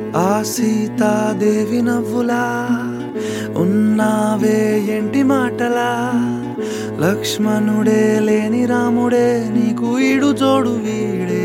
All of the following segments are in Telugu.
ఆ సీతాదేవి నవ్వులా ఉన్నావే ఎంటి మాటలా, లక్ష్మణుడే లేని రాముడే నీకు ఈడు జోడు వీడే.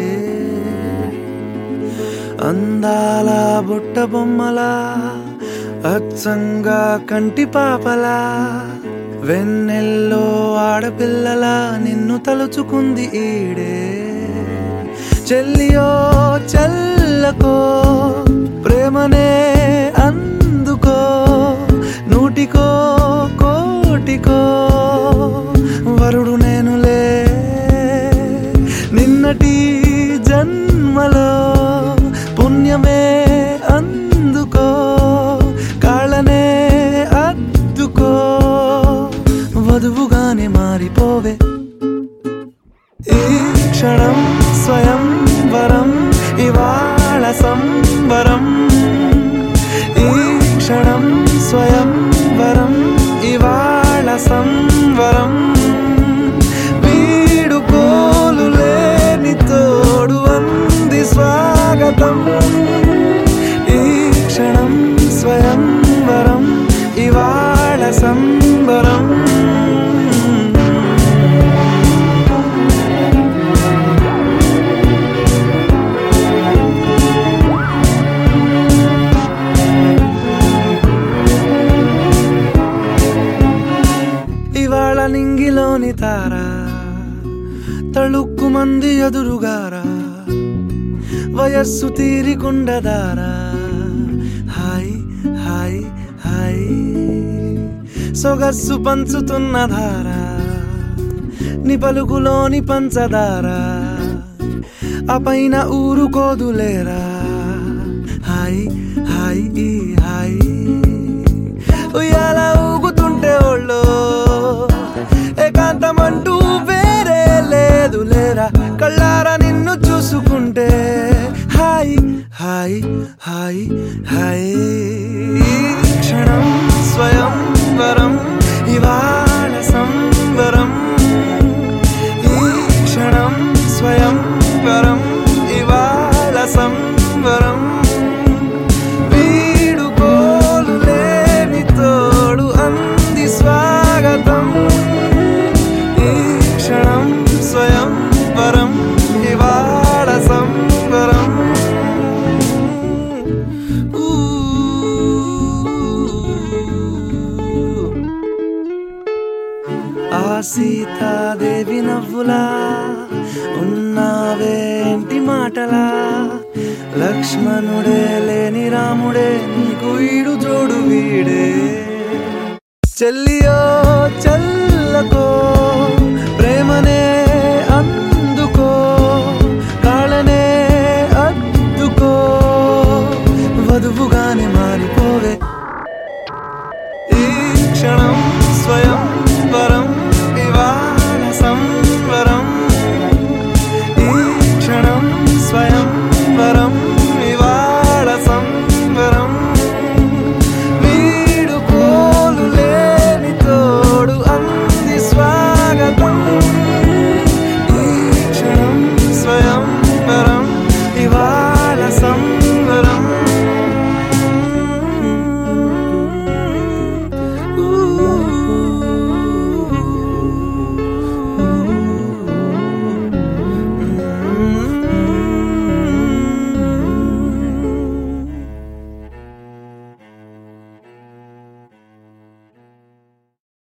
అందాల బుట్ట బొమ్మలా అచ్చంగా కంటి పాపలా, వెన్నెల్లో ఆడపిల్లలా నిన్ను తలుచుకుంది ఈడే. చెల్లియో చెల్లకో ప్రేమనే అందుకో, నూటికో కోటికో వరుడు నేనులే. నిన్నటి జన్మలో పుణ్యమే అందుకో, కాళ్ళనే అద్దుకో, వధువుగానే మారిపోవే. ఈ క్షణం స్వయంవరం ఇవాళ సంబరం, ఈ క్షణం స్వయంవరం ఇవాళ సంవరం. వీడుకోలు లేని తోడు అంది స్వాగతం, ఈ క్షణం స్వయంవరం ఇవాళ సంబరం. ఇవాళ నింగిలోని తార తళుక్కు మంది ఎదురుగారా, వయస్సు తీరికుండదారా. హాయ్ హాయ్ హాయ్ సొగస్సు పంచుతున్న ధార, నీ పలుకులోని పంచదార, ఆ పైన ఊరుకోదులేరా. హాయ్ హాయ్ ఈ హాయ్ ఉయ్యాల ఊగుతుంటే ఒళ్ళో ఏకాంతమంటూ వేరే లేదు లేరా. కళ్ళారా నిన్ను చూసుకుంటే హాయ్ హాయ్ హాయ్ హాయ్. క్షణం స్వయంవరం ఇవాళ సంబరం, ఈ క్షణం స్వయంవరం ఇవాళ సంబరం. వీడుకోలు లేని తోడు అంది స్వాగతం, ఈ క్షణం స్వయంవరం ఇవాళ సంబరం. ఆ సీతాదేవి నవ్వులా ఉన్నావేంటి మాటలా, లక్ష్మణుడే లేని రాముడే నీకు ఈడు జోడు వీడే. చెల్లియో చెల్లకో ప్రేమనే